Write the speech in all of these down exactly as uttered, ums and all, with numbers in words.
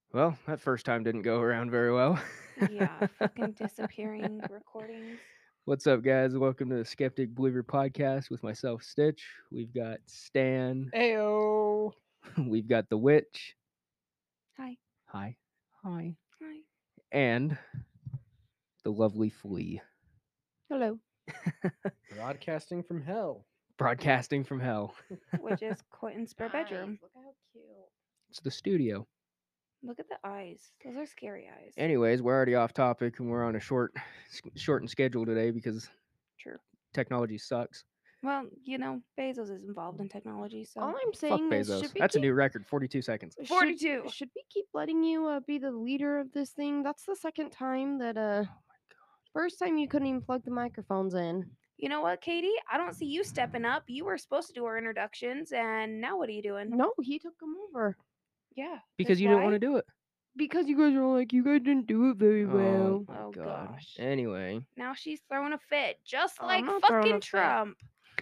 Well, that first time didn't go around very well. Yeah, fucking disappearing recordings. What's up, guys? Welcome to the Skeptic Believer podcast with myself, Stitch. We've got Stan. Ayo. We've got the Witch. Hi. Hi. Hi. Hi. And the lovely Flea. Hello. Broadcasting from hell. Broadcasting from hell. Which is Quentin's spare bedroom. Look how cute. It's the studio. Look at the eyes. Those are scary eyes. Anyways, we're already off topic and we're on a short, shortened schedule today because True. technology sucks. Well, you know, Bezos is involved in technology, so. All I'm Fuck saying is, Bezos. should we That's a keep, new record. Forty-two seconds. should- forty-two. Should, we keep letting you uh, be the leader of this thing? That's the second time that uh, first time you couldn't even plug the microphones in. You know what, Katie? I don't see you stepping up. You were supposed to do our introductions, and now what are you doing? No, he took them over Yeah. Because that's you didn't why? want to do it. because you guys were like, you guys didn't do it very well. my Oh, God. gosh. Anyway, Now she's throwing a fit, just I'm like not throwing a fucking fit. Trump.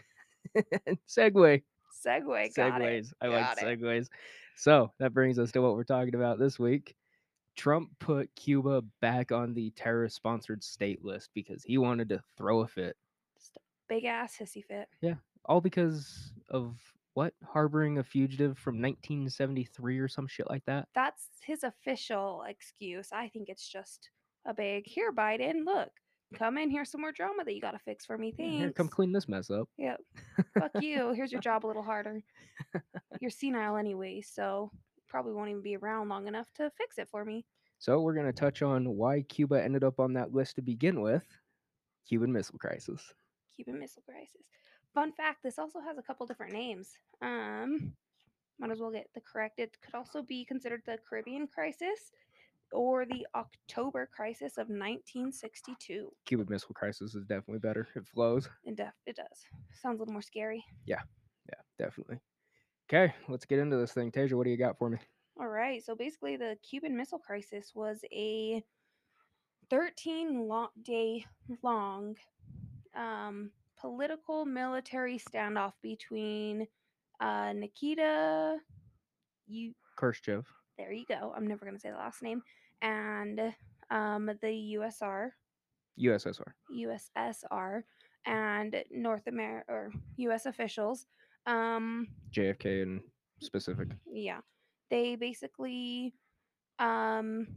segue. Segway, got it. Segues. I like Got it. segues. So that brings us to what we're talking about this week. Trump put Cuba back on the terrorist sponsored state list because he wanted to throw a fit. Just a big ass hissy fit. All because of what? Harboring a fugitive from nineteen seventy-three or some shit like that. That's his official excuse. I think it's just a big here, Biden. Look, come in. Here's some more drama that you got to fix for me. Yeah, Thanks. here, come clean this mess up. Yep. Fuck you. Here's your job a little harder. You're senile anyway, so probably won't even be around long enough to fix it for me. So we're going to touch on why Cuba ended up on that list to begin with. Cuban Missile Crisis. Cuban Missile Crisis. Fun fact: this also has a couple different names. Um, might as well get the correct. It could also be considered the Caribbean Crisis or the October Crisis of nineteen sixty-two. Cuban Missile Crisis is definitely better. It flows. It, def- it does. Sounds a little more scary. Yeah, definitely. Okay, let's get into this thing. Tasia, what do you got for me? All right. So basically, the Cuban Missile Crisis was a thirteen lo- day long um, political military standoff between uh, Nikita. You Khrushchev. there you go. I'm never gonna say the last name. And um, the U S R, U S S R. U S S R, and North America or U S officials. Um, J F K in specific. yeah, they basically. Um,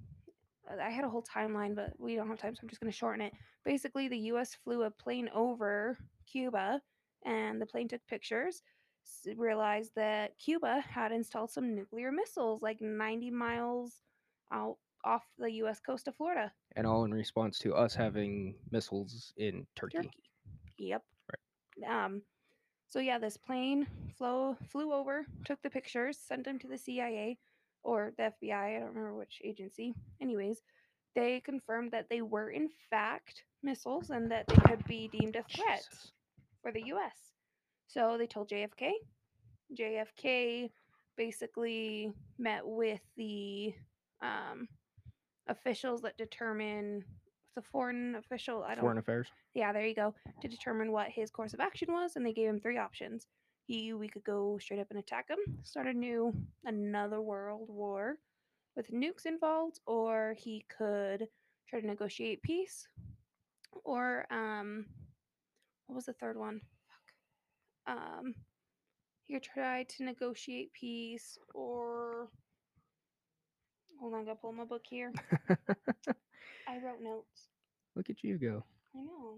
I had a whole timeline, but we don't have time, so I'm just going to shorten it. Basically, the U S flew a plane over Cuba, and the plane took pictures. s- Realized that Cuba had installed some nuclear missiles, like ninety miles out off the U S coast of Florida. And all in response to us having missiles in Turkey. Turkey. Yep. Um. So yeah, this plane flew flew over, took the pictures, sent them to the C I A or the F B I. I I don't remember which agency. Anyways, they confirmed that they were in fact missiles and that they could be deemed a threat Jesus. for the U S. So they told J F K. J F K basically met with the um, officials that determine the foreign official. I don't. Foreign Affairs. Yeah, there you go. To determine what his course of action was, and they gave him three options. He, we could go straight up and attack him, start a new another world war with nukes involved, or he could try to negotiate peace, or um, what was the third one? Fuck. Um, he could try to negotiate peace, or hold on, I gotta pull my book here. I wrote notes. Look at you go. I know.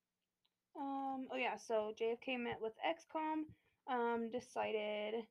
Um, oh yeah, so J F K met with X COM, um, decided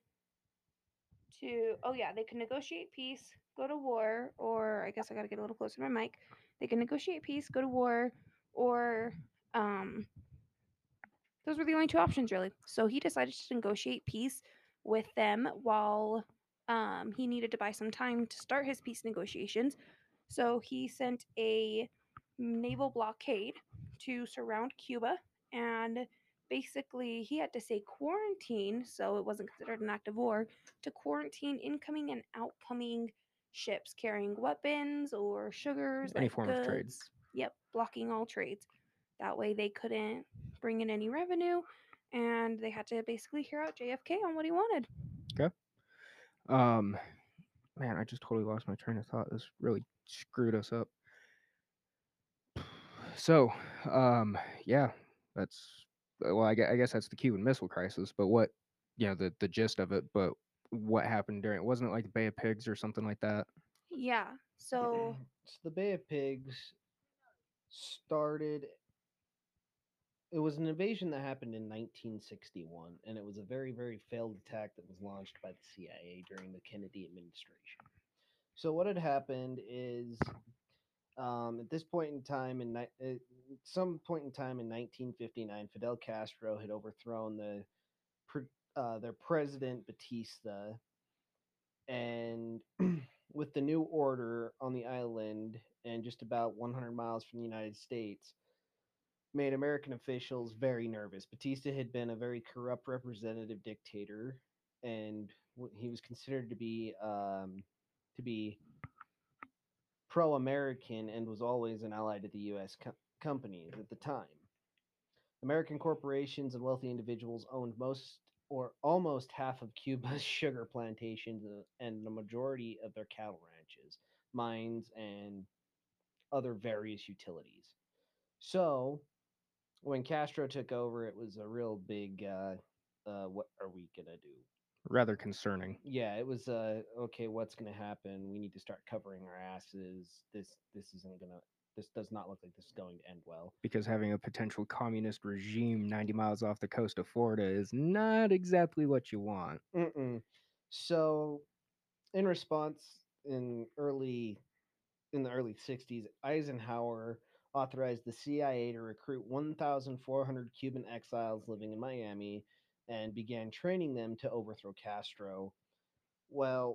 to, oh yeah, they could negotiate peace, go to war, or I guess I gotta get a little closer to my mic. They can negotiate peace, go to war, or um, those were the only two options really. So he decided to negotiate peace with them while um, he needed to buy some time to start his peace negotiations. So he sent a naval blockade to surround Cuba, and basically he had to say quarantine, so it wasn't considered an act of war, to quarantine incoming and outcoming ships carrying weapons or sugars, Any like form of trade. goods. Yep, blocking all trades. That way they couldn't bring in any revenue, and they had to basically hear out J F K on what he wanted. Um, Man, I just totally lost my train of thought. This really screwed us up. So, um, yeah, that's well, I guess, I guess that's the Cuban Missile Crisis. But what, you know, the the gist of it. But what happened during? Wasn't it like the Bay of Pigs or something like that? Yeah. So So the Bay of Pigs started. It was an invasion that happened in nineteen sixty-one, and it was a very, very failed attack that was launched by the C I A during the Kennedy administration. So what had happened is, um, at this point in time, in ni- at some point in time in nineteen fifty-nine, Fidel Castro had overthrown the pre- uh, their president Batista, and with the new order on the island and just about one hundred miles from the United States, made American officials very nervous. Batista had been a very corrupt representative dictator, and w- he was considered to be um, to be pro-American and was always an ally to the U S co- companies at the time. American corporations and wealthy individuals owned most or almost half of Cuba's sugar plantations uh, and the majority of their cattle ranches, mines, and other various utilities. So, when Castro took over, it was a real big, uh, uh, what are we going to do? Rather concerning. Yeah, it was, uh, okay, what's going to happen? We need to start covering our asses. This, this isn't going to, this does not look like this is going to end well. Because having a potential communist regime ninety miles off the coast of Florida is not exactly what you want. Mm-mm. So, in response, in early in the early sixties, Eisenhower authorized the C I A to recruit one thousand four hundred Cuban exiles living in Miami and began training them to overthrow Castro. Well,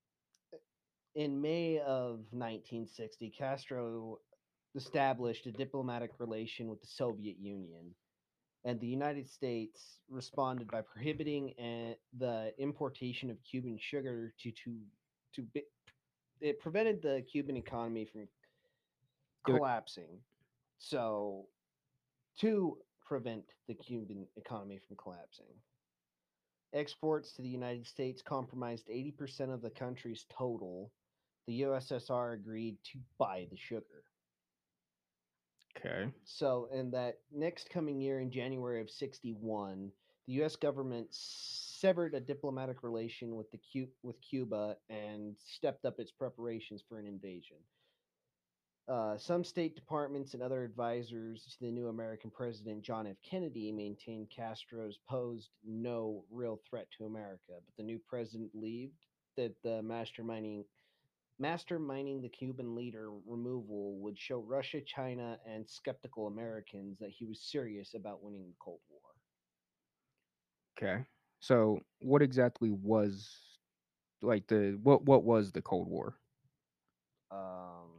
in May of nineteen sixty, Castro established a diplomatic relation with the Soviet Union, and the United States responded by prohibiting uh, the importation of Cuban sugar to to to bi- it prevented the Cuban economy from Do it. collapsing. So, to prevent the Cuban economy from collapsing, exports to the United States comprised eighty percent of the country's total. The U S S R agreed to buy the sugar. Okay. So, in that next coming year, in January of sixty-one, the U S government severed a diplomatic relation with the Cu- with Cuba and stepped up its preparations for an invasion. Uh, some State Departments and other advisors to the new American president, John F. Kennedy, maintained Castro's posed no real threat to America, but the new president believed that the masterminding masterminding the Cuban leader removal would show Russia, China, and skeptical Americans that he was serious about winning the Cold War. Okay. So, what exactly was like the what what was the Cold War? Um,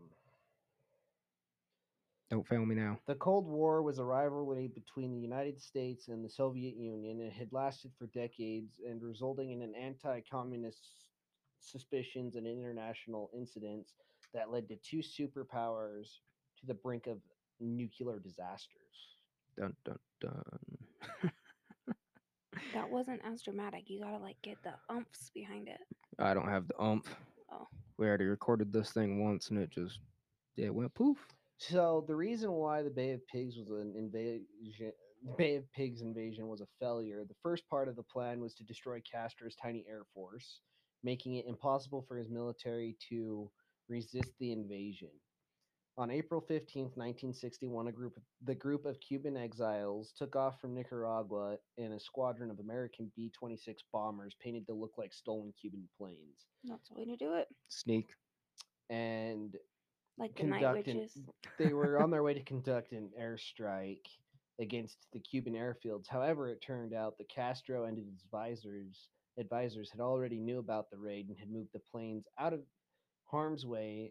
Don't fail me now. The Cold War was a rivalry between the United States and the Soviet Union. It had lasted for decades and resulting in an anti-communist suspicions and international incidents that led to two superpowers to the brink of nuclear disasters. Dun dun dun. that wasn't as dramatic. You gotta like get the umphs behind it. I don't have the umph. Oh. We already recorded this thing once, and it just it went poof. So the reason why the Bay of Pigs was an invasion, Bay of Pigs invasion was a failure. The first part of the plan was to destroy Castro's tiny air force, making it impossible for his military to resist the invasion. On April fifteenth, nineteen sixty-one, a group the group of Cuban exiles took off from Nicaragua in a squadron of American B twenty-six bombers painted to look like stolen Cuban planes. That's the way to do it. Sneak. And Like the Night conduct an, Witches. they were on their way to conduct an airstrike against the Cuban airfields. However, it turned out that Castro and his advisors advisors had already knew about the raid and had moved the planes out of harm's way,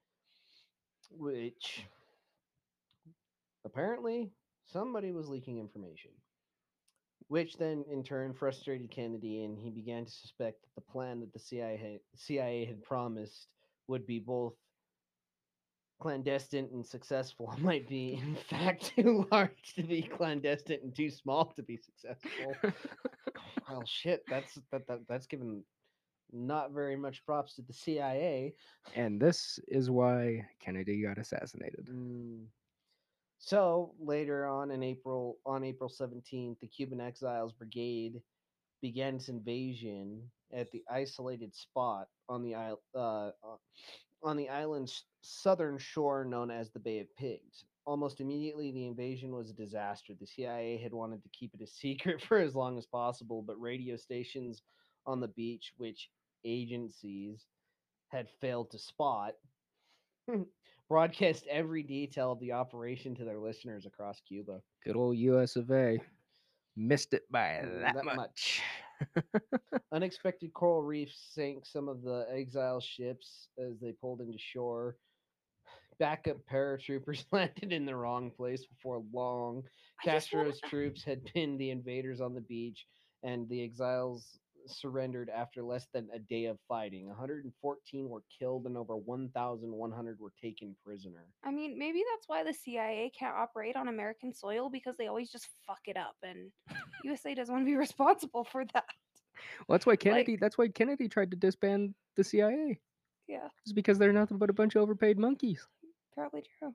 which apparently somebody was leaking information. Which then in turn frustrated Kennedy, and he began to suspect that the plan that the C I A, C I A had promised would be both clandestine and successful might be in fact too large to be clandestine and too small to be successful. Well, shit, that's that, that that's given not very much props to the C I A. And this is why Kennedy got assassinated. Mm. So later on in April, on April seventeenth, the Cuban Exiles Brigade began its invasion at the isolated spot on the isle, uh, uh, on the island's southern shore known as the Bay of Pigs. Almost immediately, the invasion was a disaster. The C I A had wanted to keep it a secret for as long as possible, but radio stations on the beach, which agencies had failed to spot, broadcast every detail of the operation to their listeners across Cuba. Good old U S of A. Missed it by Mm, that, that much. much. Unexpected coral reefs sank some of the exile ships as they pulled into shore. Backup paratroopers landed in the wrong place before long. I just wanna- Castro's troops had pinned the invaders on the beach, and the exiles surrendered after less than a day of fighting. one hundred fourteen were killed and over one thousand one hundred were taken prisoner. I mean, maybe that's why the C I A can't operate on American soil because they always just fuck it up, and U S A doesn't want to be responsible for that. Well, that's why Kennedy. that's why Kennedy tried to disband the C I A. Yeah, It's because they're nothing but a bunch of overpaid monkeys. probably true.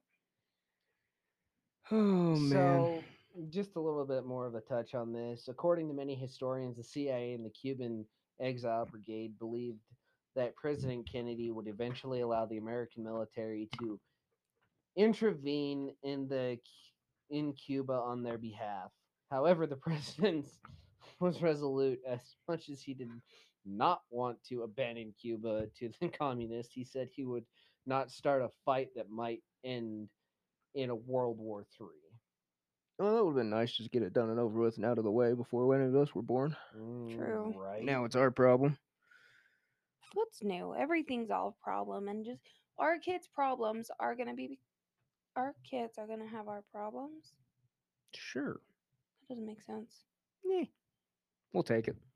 Oh man. So, just a little bit more of a touch on this. According to many historians, the C I A and the Cuban Exile Brigade believed that President Kennedy would eventually allow the American military to intervene in the in Cuba on their behalf. However, the president was resolute. As much as he did not want to abandon Cuba to the communists, he said he would not start a fight that might end in a World War Three. Well, that would have been nice just to get it done and over with and out of the way before any of us were born. True. Mm, right. Now it's our problem. What's new? Everything's all a problem, and just our kids' problems are gonna be our kids are gonna have our problems. Sure. That doesn't make sense. Yeah. We'll take it.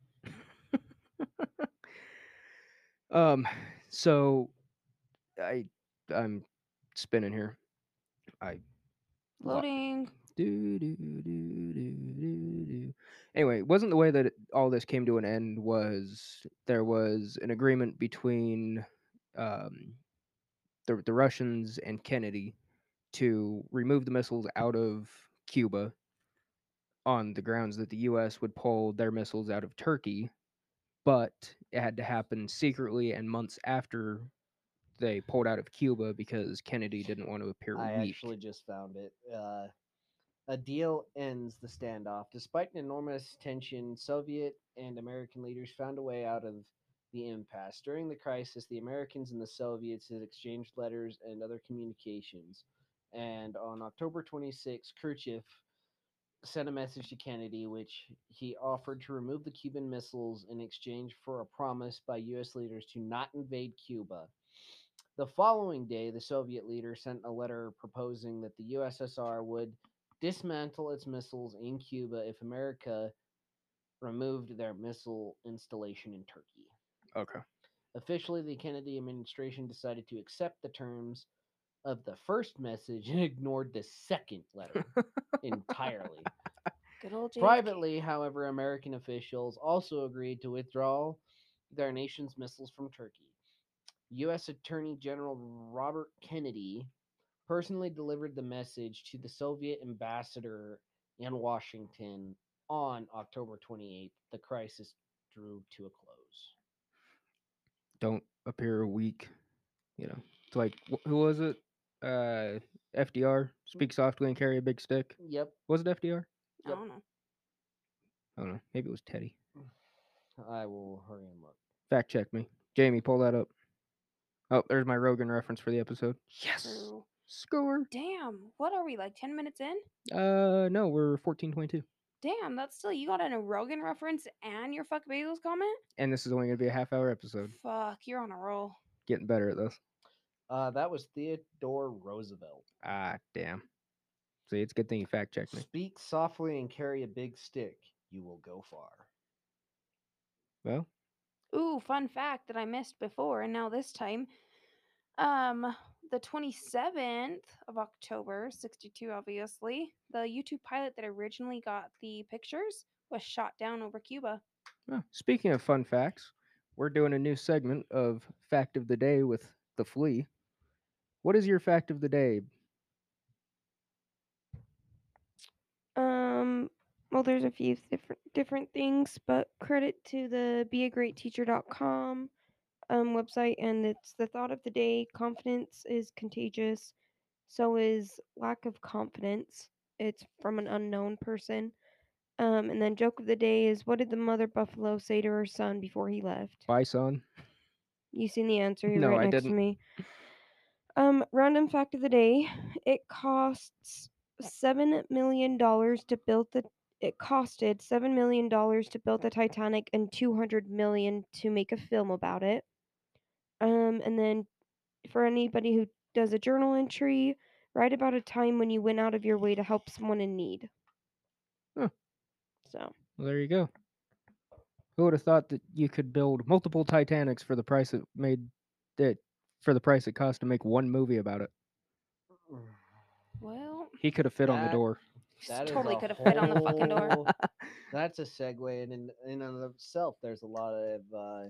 um. So, I I'm spinning here. I Lo- Loading. do do do do do do. Anyway, it wasn't the way that it, all this came to an end. Was there was an agreement between um, the the Russians and Kennedy to remove the missiles out of Cuba on the grounds that the U S would pull their missiles out of Turkey, but it had to happen secretly and months after they pulled out of Cuba because Kennedy didn't want to appear I weak. actually just found it. Uh, a deal ends the standoff. Despite an enormous tension, Soviet and American leaders found a way out of the impasse. During the crisis, the Americans and the Soviets had exchanged letters and other communications. And on October twenty-sixth, Khrushchev sent a message to Kennedy, which he offered to remove the Cuban missiles in exchange for a promise by U S leaders to not invade Cuba. The following day, the Soviet leader sent a letter proposing that the U S S R would dismantle its missiles in Cuba if America removed their missile installation in Turkey. Okay. Officially, the Kennedy administration decided to accept the terms of the first message and ignored the second letter entirely. Good old J F K. Privately, however, American officials also agreed to withdraw their nation's missiles from Turkey. U S Attorney General Robert Kennedy personally delivered the message to the Soviet ambassador in Washington on October twenty-eighth. The crisis drew to a close. Don't appear weak. You know, it's like wh- who was it? Uh, F D R. Speak softly and carry a big stick. Yep. Was it F D R? I don't know. I don't know. Maybe it was Teddy. I will hurry him up. Fact check me. Jamie, pull that up. Oh, there's my Rogan reference for the episode. Yes. True. Score. Damn. What are we like? Ten minutes in? Uh, no, we're fourteen twenty-two. Damn. That's still you got a Rogan reference and your fuck bagels comment. And this is only gonna be a half hour episode. Fuck, you're on a roll. Getting better at this. Uh, that was Theodore Roosevelt. Ah, damn. See, it's a good thing you fact checked me. Speak softly and carry a big stick. You will go far. Well, Ooh, fun fact that I missed before, and now this time. Um, the twenty-seventh of October, sixty-two, obviously, the YouTube pilot that originally got the pictures was shot down over Cuba. well, speaking of fun facts, we're doing a new segment of Fact of the Day with the Flea. What is your fact of the day? Um, well, there's a few different different things, but credit to the be a great teacher dot com um, website, and it's the thought of the day: confidence is contagious, so is lack of confidence. It's from an unknown person. Um, and then joke of the day is: what did the mother buffalo say to her son before he left? Bye, son. You seen the answer? You're No, right I next to didn't. me. Um, random fact of the day: it costs seven million dollars to build the. It costed seven million dollars to build the Titanic and two hundred million to make a film about it. Um, and then for anybody who does a journal entry, write about a time when you went out of your way to help someone in need. Huh. So Well, there you go. Who would have thought that you could build multiple Titanics for the price it made that for the price it cost to make one movie about it? Well, He could have fit on the That- door. That is totally a could have fit on the fucking door. whole- That's a segue, and in in and of itself, there's a lot of uh,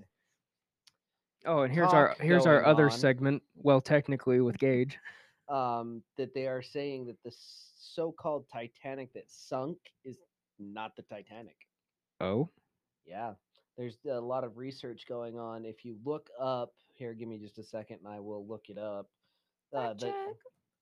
Oh, and here's our talk here's our going other on. segment. Well, technically with Gage. um, that they are saying that the s- so-called Titanic that sunk is not the Titanic. Oh, Yeah, there's a lot of research going on. If you look up here, give me just a second, and I will look it up. Uh, Fact the, check.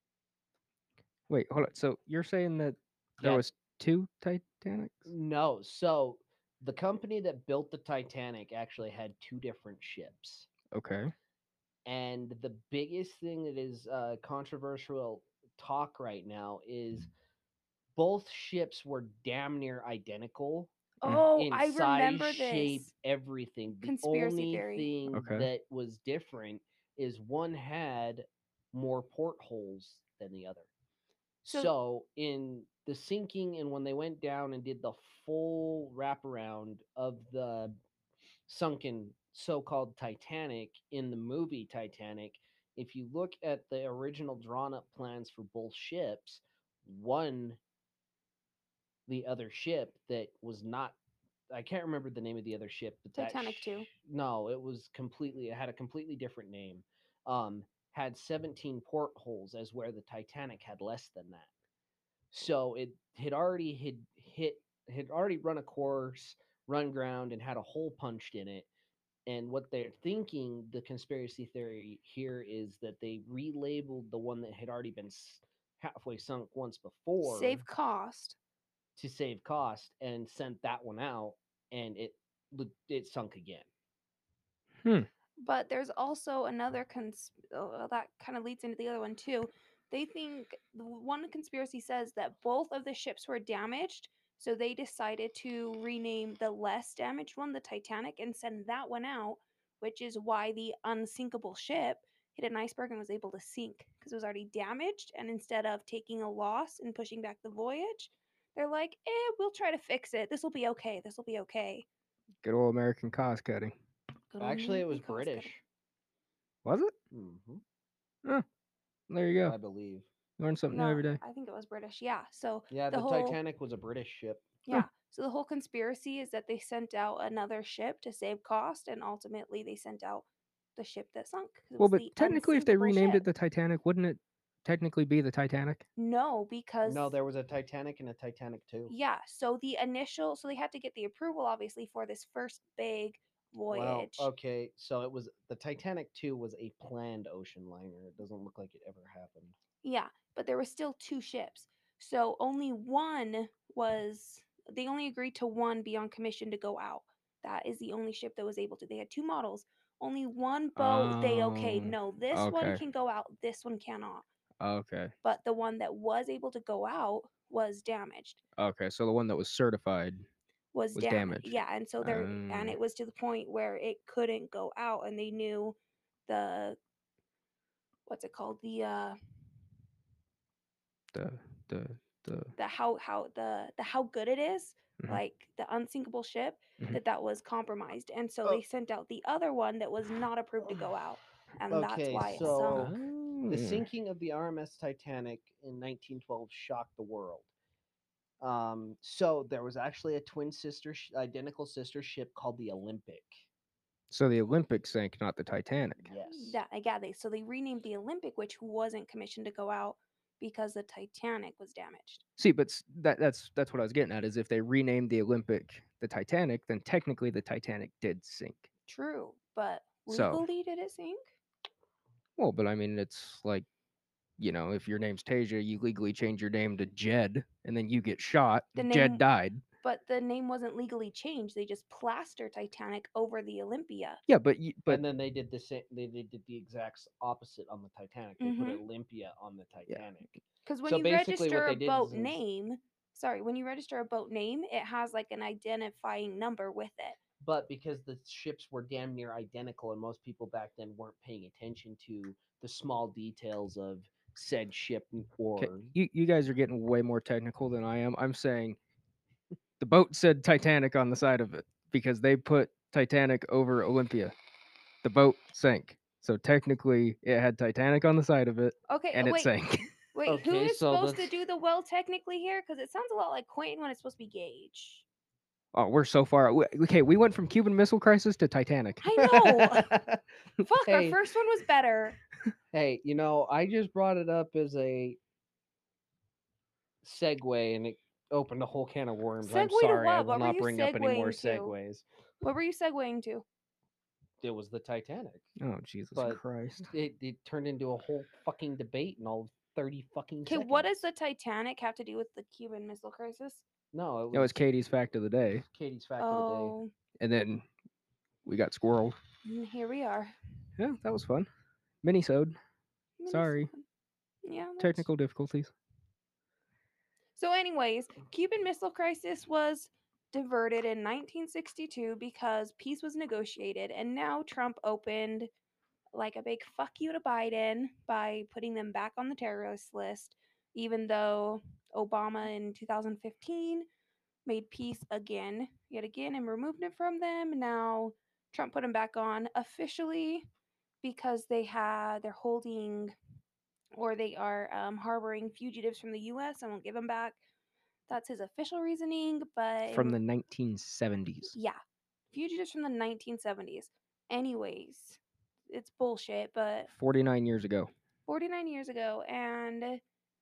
wait, hold on. So you're saying that there Yeah. was two Titanics? no, so the company that built the Titanic actually had two different ships. Okay. And the biggest thing that is uh, controversial talk right now is both ships were damn near identical Oh, in I size, remember shape, this. everything. The Conspiracy only theory. thing Okay. that was different is one had more portholes than the other. So- So, in the sinking and when they went down and did the full wraparound of the sunken so-called Titanic in the movie Titanic, if you look at the original drawn up plans for both ships, one the other ship that was not I can't remember the name of the other ship, but that Titanic two. No, it was completely it had a completely different name. Um had seventeen portholes as where the Titanic had less than that. So it had already had hit had already run a course, run ground and had a hole punched in it. And what they're thinking, the conspiracy theory here is that they relabeled the one that had already been s- halfway sunk once before Save cost. to save cost and sent that one out and it l- it sunk again. Hmm. But there's also another cons- uh, that kind of leads into the other one too. They think the one conspiracy says that both of the ships were damaged, so they decided to rename the less damaged one the Titanic and send that one out, which is why the unsinkable ship hit an iceberg and was able to sink because it was already damaged. And instead of taking a loss and pushing back the voyage, they're like, "Eh, we'll try to fix it. This will be okay. This will be okay." Good old American cost cutting. Good old Actually, it was American cost cutting. British. Was it? hmm Oh, there you go. I believe. Learn something new No, every day. I think it was British. Yeah. So Yeah, the the, whole Titanic was a British ship. yeah. So the whole conspiracy is that they sent out another ship to save cost, and ultimately they sent out the ship that sunk. 'Cause it Well, was but the technically, if they unsinkable renamed ship. it the Titanic, wouldn't it technically be the Titanic? No, because No, there was a Titanic and a Titanic two. yeah. So the initial, so they had to get the approval, obviously, for this first big Well, voyage. okay, so it was the Titanic two was a planned ocean liner. It doesn't look like it ever happened. Yeah, but there were still two ships. So only one was they only agreed to one be on commission to go out. That is the only ship that was able to. They had two models. Only one boat they okay, Oh, no, this one okay. can go out, this one cannot. Okay. But the one that was able to go out was damaged. Okay. So the one that was certified. Was, Was damaged. damaged. Yeah, and so there and Oh. it was to the point where it couldn't go out and they knew the what's it called? The uh The the the. the how how the the how good it is, Mhm. like the unsinkable ship, Mhm. that that was compromised, and so Oh. they sent out the other one that was not approved to go out, and that's Okay, why it so sunk. the Oh. sinking of the R M S Titanic in nineteen twelve shocked the world. Um, so there was actually a twin sister, sh- identical sister ship called the Olympic. So the Olympic sank, not the Titanic. Yes. That yeah, they so they renamed the Olympic, which wasn't commissioned to go out because the Titanic was damaged. See, but s- that that's that's what I was getting at. Is if they renamed the Olympic the Titanic, then technically the Titanic did sink. True, but So- legally did it sink? Well, but I mean, it's like, you know, if your name's Tasia, you legally change your name to Jed, and then you get shot. The Jed name- died. But the name wasn't legally changed. They just plastered Titanic over the Olympia. Yeah, but you, but and then they did the same. They, they did the exact s- opposite on the Titanic. They put Mhm. Olympia on the Titanic. Because when So you basically what register they a did boat is- is- name, sorry, when you register a boat name, it has like an identifying number with it. But because the ships were damn near identical, and most people back then weren't paying attention to the small details of said ship or 'kay, you you guys are getting way more technical than I am. I'm saying the boat said Titanic on the side of it because they put Titanic over Olympia. The boat sank, so technically it had Titanic on the side of it, Okay, and it wait, sank. wait. Who Okay, is so supposed to that's- do the well technically here? Because it sounds a lot like Quentin when it's supposed to be Gage. Oh, we're so far. we- Okay, we went from Cuban Missile Crisis to Titanic. I know. Fuck, Hey. our first one was better. Hey, you know, I just brought it up as a segue, and it opened a whole can of worms. I'm Segue to sorry, I what? will What were not you bring up any more segueing to? segues. What were you segueing to? It was the Titanic. Oh Jesus But- Christ! It, it turned into a whole fucking debate in all thirty fucking Okay, seconds. what does the Titanic have to do with the Cuban Missile Crisis? No, it was, It was Katie's fact of the day, Katie's fact of the day. Oh, and then we got squirreled. and here we are. Yeah, that was fun. Minisode. That is Sorry. fun. Yeah. that's- Technical difficulties. So, anyways, Cuban Missile Crisis was diverted in nineteen sixty-two because peace was negotiated, and now Trump opened like a big fuck you to Biden by putting them back on the terrorist list, even though Obama in two thousand fifteen made peace again, yet again, and removed it from them. Now Trump put them back on officially because they had they're holding or they are um, harboring fugitives from the U S and won't give them back. That's his official reasoning, but From the nineteen seventies. yeah, fugitives from the nineteen seventies. Anyways, it's bullshit, but forty-nine years ago. forty-nine years ago, and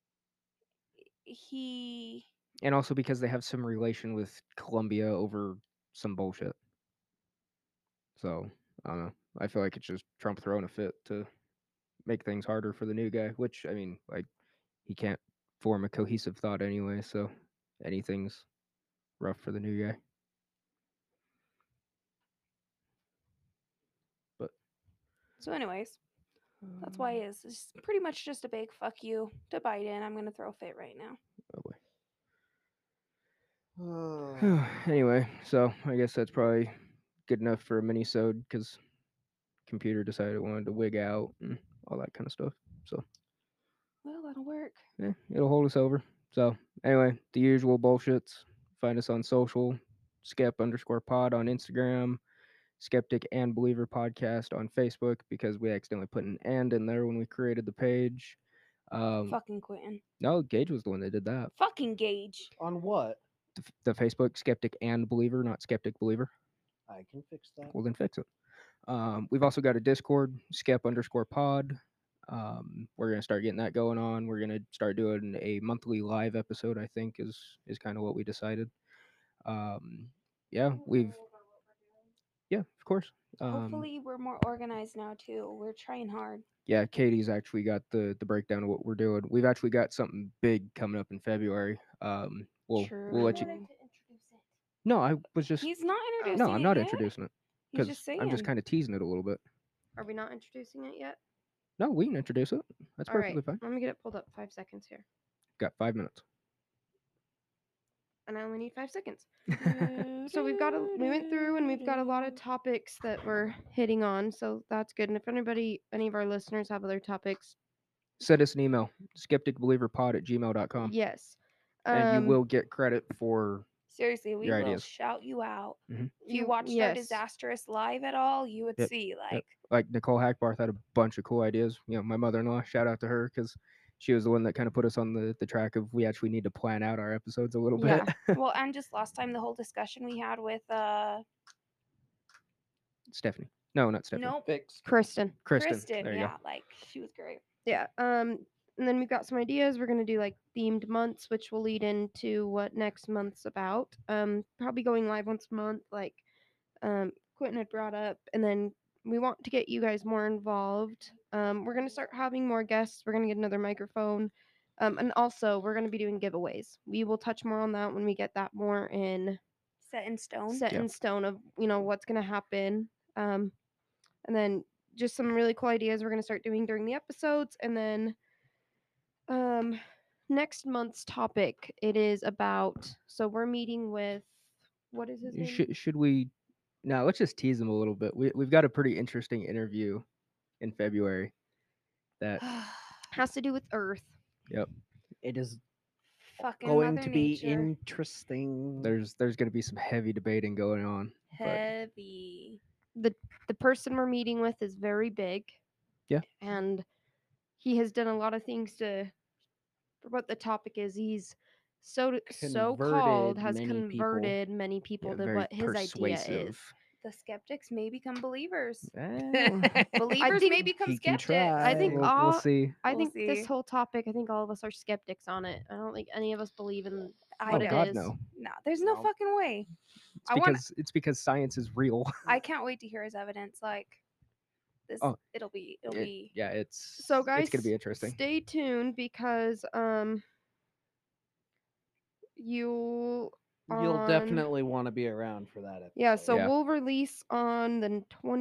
he And also because they have some relation with Colombia over some bullshit. So, I don't know. I feel like it's just Trump throwing a fit to make things harder for the new guy, which, I mean, like, he can't form a cohesive thought anyway, so anything's rough for the new guy. But so anyways, that's why it's it's pretty much just a big fuck you to Biden. I'm gonna throw a fit right now. Oh boy. Oh. Anyway, so I guess that's probably good enough for a mini-sode because computer decided it wanted to wig out and all that kind of stuff. So Well, that'll work. yeah, it'll hold us over. So anyway, the usual bullshits. Find us on social, skep underscore pod on Instagram, skeptic and believer podcast on Facebook because we accidentally put an and in there when we created the page. Um, Fucking Quentin. no, Gage was the one that did that. Fucking Gage. On what? The, f- the Facebook skeptic and believer, not skeptic believer. I can fix that. Well, then fix it. Um, we've also got a Discord, skep underscore pod. Um, we're gonna start getting that going on. We're gonna start doing a monthly live episode. I think is is kind of what we decided. Um, yeah, we've yeah, of course. Um, Hopefully, we're more organized now too. We're trying hard. yeah, Katie's actually got the the breakdown of what we're doing. We've actually got something big coming up in February. Um, we'll we'll let you. True. No, I was just He's not introducing. no, I'm not it yet. introducing it He's because just saying. I'm just kind of teasing it a little bit. Are we not introducing it yet? No, we can introduce it. That's All right. perfectly fine. Let me get it pulled up. Five seconds here. Got five minutes. And I only need five seconds. So we've got a we went through and we've got a lot of topics that we're hitting on, so that's good. And if anybody any of our listeners have other topics, Send us an email, skepticbelieverpod at gmail dot com. yes. And you Um, will get credit for Seriously, we your will ideas. shout you out. Mhm. If you You- watched our yes. Disastrous live at all, you would Yep, see yep. like like Nicole Hackbarth had a bunch of cool ideas. You know, my mother-in-law, shout out to her because she was the one that kind of put us on the, the track of we actually need to plan out our episodes a little bit. Yeah. well, and just last time the whole discussion we had with uh Stephanie. No, not Stephanie. Nope. Fixed. Kristen. Kristen. Kristen. There you yeah, go. like she was great. Yeah. Um, and then we've got some ideas. We're gonna do like themed months, which will lead into what next month's about. Um, probably going live once a month, like um Quentin had brought up, and then we want to get you guys more involved. Um, we're gonna start having more guests. We're gonna get another microphone, um, and also we're gonna be doing giveaways. We will touch more on that when we get that more in Set in stone. set Yeah. in stone of you know what's gonna happen. Um, and then just some really cool ideas we're gonna start doing during the episodes, and then um next month's topic it is about. So we're meeting with what is his name? Should should we? No, let's just tease them a little bit. We we've got a pretty interesting interview in February. That Has to do with Earth. yep. It is Fucking going Mother to be Nature. interesting. There's there's gonna be some heavy debating going on. But Heavy. the The person we're meeting with is very big. Yeah. And he has done a lot of things to for what the topic is. He's so so called Converted has many people. converted many people yeah, to very what his persuasive. idea is. The skeptics may become believers. Well, Believers think may become he can skeptics. try. I think we'll, all we'll see. I We'll think this see. whole topic, I think all of us are skeptics on it. I don't think any of us believe in I what Oh it God, is. no. No, there's no No. fucking way. It's I wanna- because it's because science is real. I can't wait to hear his evidence. Like this, Oh, it'll be, it'll It- be. yeah, it's So guys, it's gonna be interesting. Stay tuned because um you You'll on- definitely want to be around for that episode. Yeah, so Yeah. we'll release on the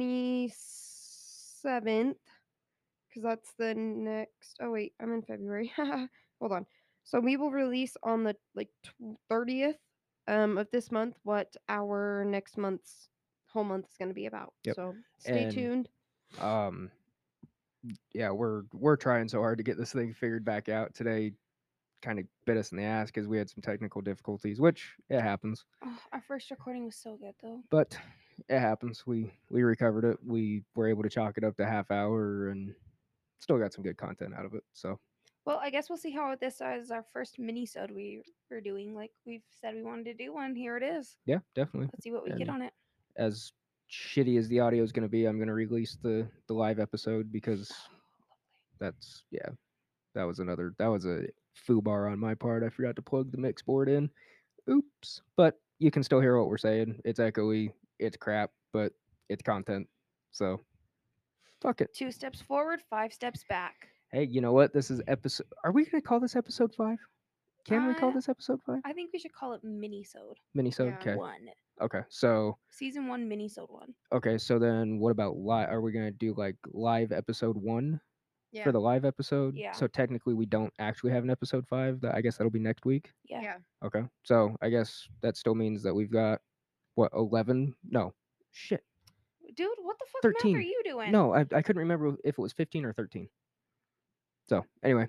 twenty-seventh because that's the next. Oh wait, I'm in February. Hold on. So we will release on the like thirtieth um of this month what our next month's whole month is going to be about. Yep. So stay And- tuned. Um, yeah, we're we're trying so hard to get this thing figured back out. Today kind of bit us in the ass because we had some technical difficulties, which it happens. Oh, our first recording was so good though. But it happens. We we recovered it. We were able to chalk it up to half hour and still got some good content out of it. So Well, I guess we'll see how this is our first mini-sode we we're doing. Like we've said we wanted to do one. Here it is. yeah, definitely. Let's see what we get And on it. As shitty as the audio is going to be, I'm going to release the the live episode because that's yeah, that was another that was a foobar on my part. I forgot to plug the mix board in. Oops. But you can still hear what we're saying. It's echoey. It's crap, but it's content. So fuck it. Two steps forward, five steps back. Hey, you know what? This is episode. Are we going to call this episode five? Can we call Uh, this episode five? I think we should call it mini-sode Minisode. yeah. Okay. one. Okay. So Season one, mini-sode one. okay. So then, what about live? Are we going to do like live episode one Yeah. for the live episode? Yeah. So technically, we don't actually have an episode five. That I guess that'll be next week. Yeah. yeah. Okay. So I guess that still means that we've got what eleven? No, shit. Dude, what the fuck thirteen. math are you doing? No, I I couldn't remember if it was fifteen or thirteen. So anyway,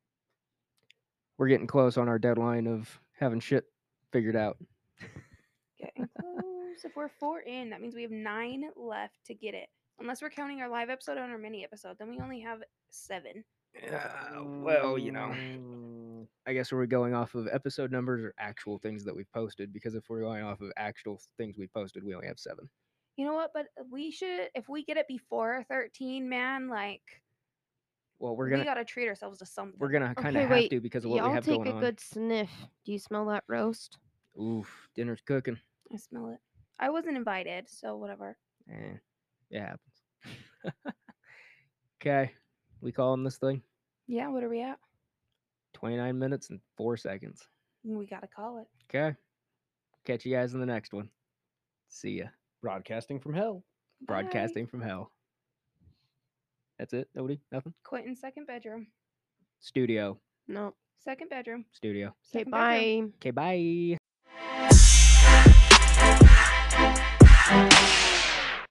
we're getting close on our deadline of having shit figured out. Getting close. If we're four in, that means we have nine left to get it. Unless we're counting our live episode and our mini episode, then we only have seven. Uh, well, you know, Mm, I guess we're going off of episode numbers or actual things that we've posted. Because if we're going off of actual things we posted, we only have seven. You know what? But we should, if we get it before thirteen, man, like Well, we're we gonna gotta treat ourselves to something. we're gonna kind of Okay, have wait. to because of what we Y'all have take going a on. good sniff. Do you smell that roast? Oof, dinner's cooking. I smell it. I wasn't invited, so whatever. Eh, it happens. Okay, we calling this thing Yeah, what are we at? twenty-nine minutes and four seconds. We gotta call it. Okay, catch you guys in the next one. See ya. broadcasting from hell. Bye. Broadcasting from hell. That's it. Nobody. Nothing. Quentin's second bedroom. Studio. No. Second bedroom. Studio. Okay, Second bedroom. bye. Okay. Bye.